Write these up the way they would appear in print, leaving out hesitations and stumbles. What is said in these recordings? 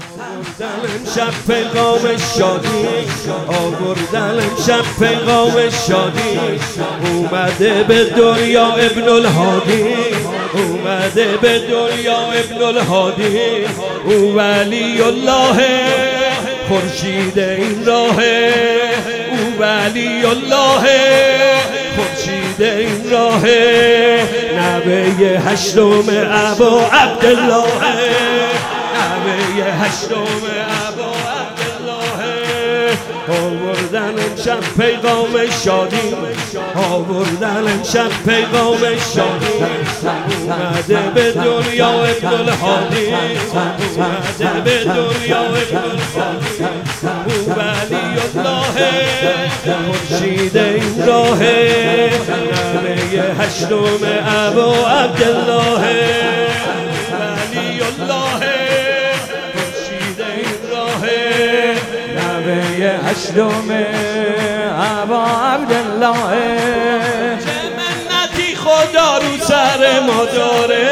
آوردن امشب پیغام شادی، آوردن امشب پیغام شادی، اومده به دنیا ابن الهادی، اومده به دنیا ابن الهادی، او ولی الله خورشید این راه، او ولی الله خورشید این راه، نوه هشتم ابا عبدالله، نوه هشتم ابا عبدالله، آوردن امشب پیغام شادی، آوردن امشب پیغام شادی، اومده به دنیا ابن الهادی، اومده به دنیا ابن الهادی، او ولی الله خورشید این راه، نوه هشتم ابا عبدالله، ولی الله خورشید این راه، نوه هشتم ابا عبدالله، چه منتی خدا رو سر ما داره،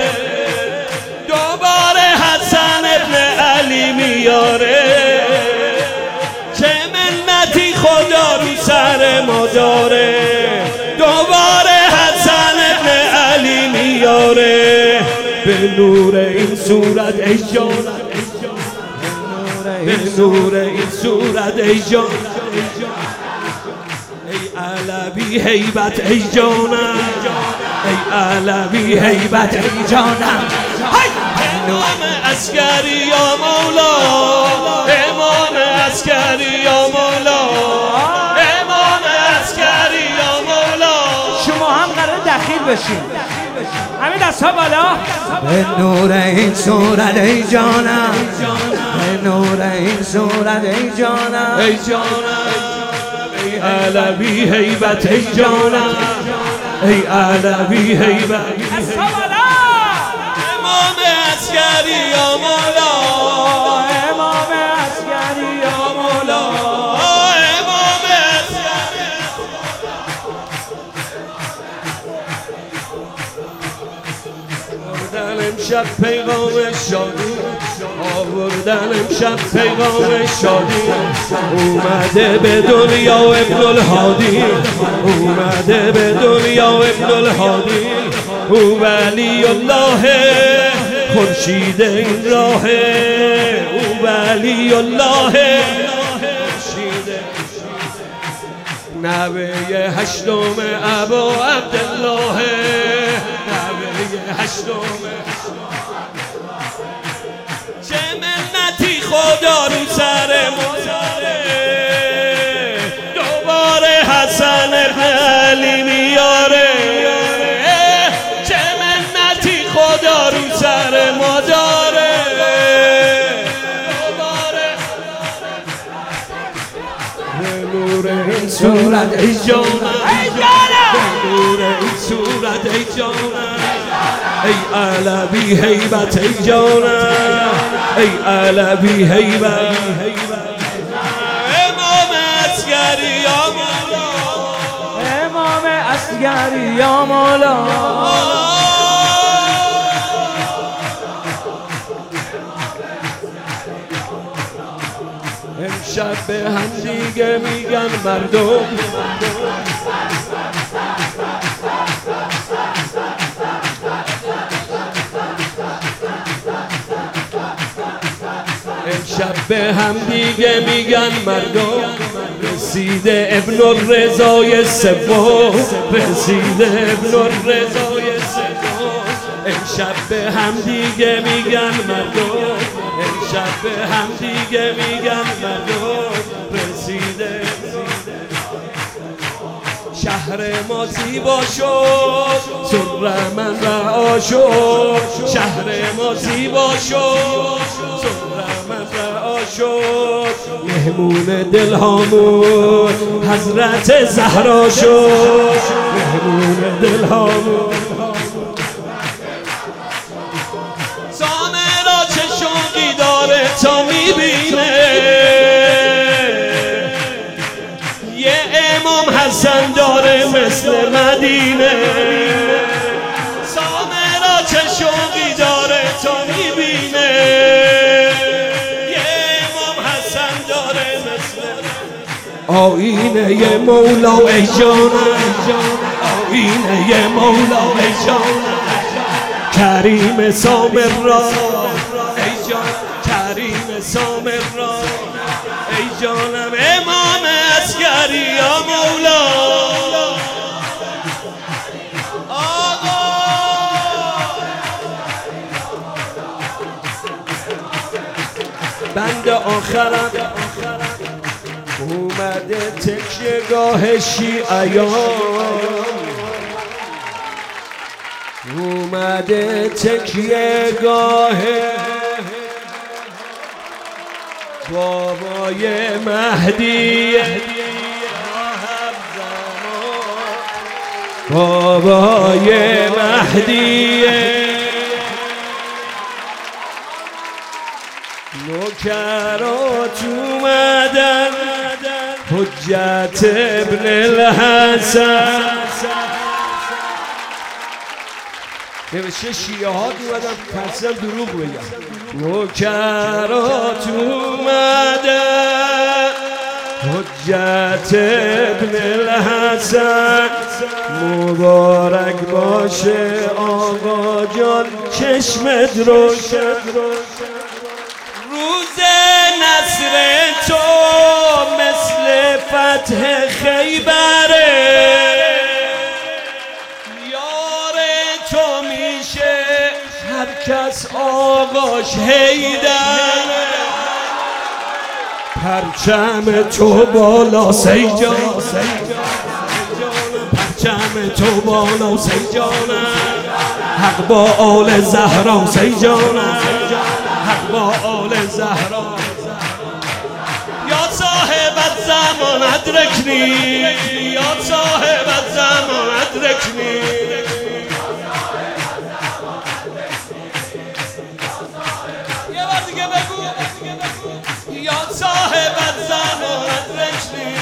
دوباره حسن ابن علی میاره، چه منتی خدا رو سر ما داره، دوباره حسن ابن علی میاره، به نور این صورت ای جانم، به نور این صورت ای جانم، ای علوی هیبت ای جانم، ای علوی هیبت ای جانم، امام عسکری یا مولا، امام عسکری یا مولا، امام عسکری یا مولا، شما هم قرار دخیل بشین، همین دست ها بالا، به نور این صورت ای جانم، به نور این صورت ای جانم، ای جانم، ای علوی هیبت ای جانم، ای علوی هیبت، دست ها بالا، امام عسکری یا مولا، امام عسکری یا مولا، امام عسکری، آوردن امشب پیغام شادی، آوردن امشب پیغام شادی، اومده به دنیا ابن الهادی، اومده به دنیا ابن الهادی، او ولی الله خورشید این راه، او ولی الله خورشید، نوه هشتم ابا عبدالله، نوه هشتم، چه منتی خدا رو سر ما داره، دوباره حسن ابن علی میاره، چه منتی خدا رو سر ما داره، دوباره به نور این صورت ای جانم، به نور این صورت ای جانم، ای علوی هیبت ای جانم، ای علوی هیبت، امام عسکری یا مولا، امام عسکری یا مولا، امشب به هم دیگه میگن مردم، امشب به هم دیگه میگن مردم، رسیده ابن الرضای سوم، رسیده ابن الرضای سوم، امشب به هم دیگه میگن مردم، امشب به هم دیگه میگن مردم، رسیده شهر ما زیبا شد، سر من رها شد، شهر ما زیبا شد، سر من رها شد، مهمون دلهامون حضرت زهرا شد، مهمون دلهامون، سامرا چه شوقی داره تا میبینه، یه امام حسن داره مثل مدینه، سامرا چه شوقی داره تا میبینه، آینه مولا ای جانم آینه مولا ای جانم کریم سامر را ای جان کریم سامر را ای جانم امام عسکری یا مولا آقا بند آخرم اومده تکیهگاه شیعیان اومده تکیهگاه بابای مهدی بابای مهدی نوکرات اومدن حجت ابن الحسن نوشته شیعه ها اومدن پرسیدم دروغ بگم نوکرات اومدن حجت ابن الحسن مبارک باشه آقا جان چشمت روشن روز نصر تو مثل فتح خیبره یار تو میشه هر کس آقاش حیدر پرچم تو بالا سیجان پرچم تو بالا سیجانم حق با آل زهرا سیجانم حق با آل زهرا یا صاحب الزمان ادرکنی یا صاحب الزمان ادرکنی یه بار دیگه بگو یا صاحب الزمان ادرکنی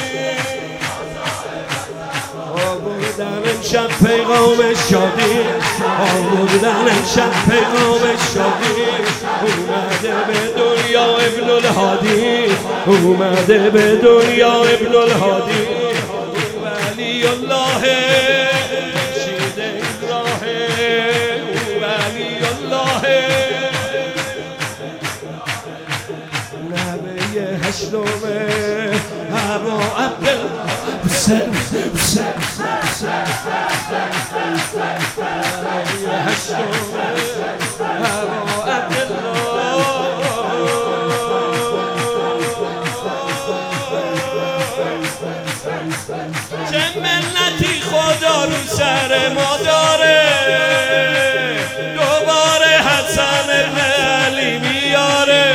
آوردن امشب پیغام شادی آوردن امشب پیغام شادی اومده به دنیا ابن الهادی اومده به دنیا ابن الهادی ولی الله مرشد ابراهیم ولی الله نبی هشتم ابا عبدالله حسین چه منتی خدا رو سر ما داره دوباره حسن ابن علی میاره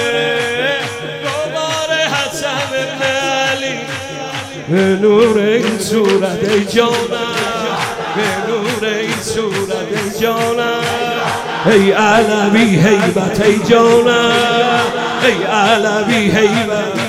دوباره حسن ابن علی به نور این صورت ای جانم به نور این صورت ای جانم ای علوی هیبت ای جانم ای علوی هیبت